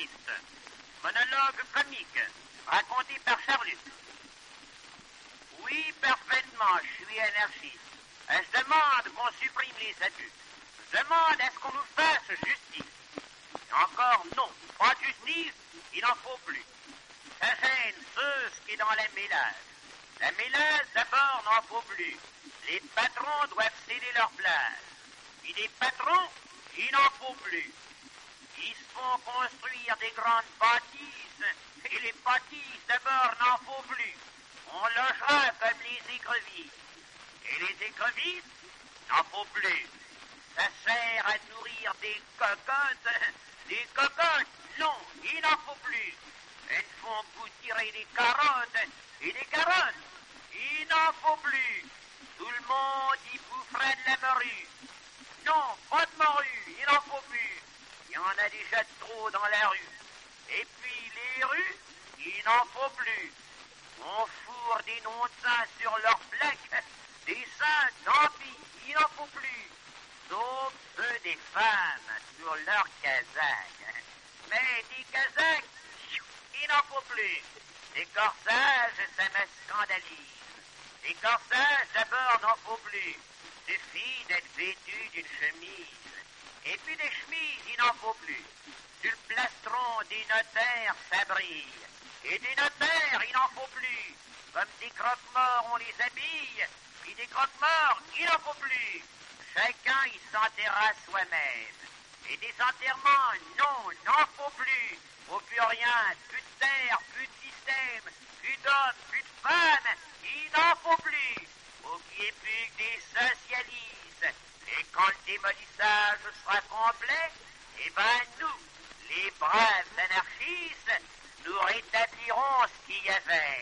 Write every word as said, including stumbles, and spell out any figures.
anarchiste. Monologue comique, raconté par Charlus. Oui, parfaitement, je suis anarchiste. Je demande qu'on supprime les adultes. Je demande à ce qu'on nous fasse justice. Et encore non, pas de justice, il n'en faut plus. Ça gêne ceux qui est dans la mélasse. La mélasse, d'abord, n'en faut plus. Les patrons doivent céder leur place. Puis les patrons, il n'en faut plus. Ils se font construire des grandes bâtisses, et les bâtisses, d'abord, n'en faut plus. On logera comme les écrevisses. Et les écrevisses, n'en faut plus. Ça sert à nourrir des cocottes. Des cocottes, non, il n'en faut plus. Elles font tirer des carottes. Et des carottes, il n'en faut plus. Tout le monde y boufferait de la morue. Non, pas de morue, il n'en faut plus. Il y en a déjà trop dans la rue. Et puis les rues, il n'en faut plus. On fourre des noms de saints sur leurs plaques. Des saints, tant pis, il n'en faut plus. Sauf ceux des femmes sur leurs casaques. Mais des casaques, il n'en faut plus. Des corsages, ça me scandalise. Des corsages, d'abord, n'en faut plus. Suffit d'être vêtu d'une chemise. Et puis des chemises, il n'en faut plus. Sur le plastron des notaires, ça brille. Et des notaires, il n'en faut plus. Comme des croque-morts, on les habille. Puis des croque-morts, il n'en faut plus. Chacun, il s'enterra soi-même. Et des enterrements, non, n'en faut plus. Faut plus rien, plus de terre, plus de système, plus d'hommes, plus de femmes, il n'en faut plus. Faut qu'il n'y ait plus que des socialistes. Et quand le démolissage sera complet, eh ben nous, les braves anarchistes, nous rétablirons ce qu'il y avait.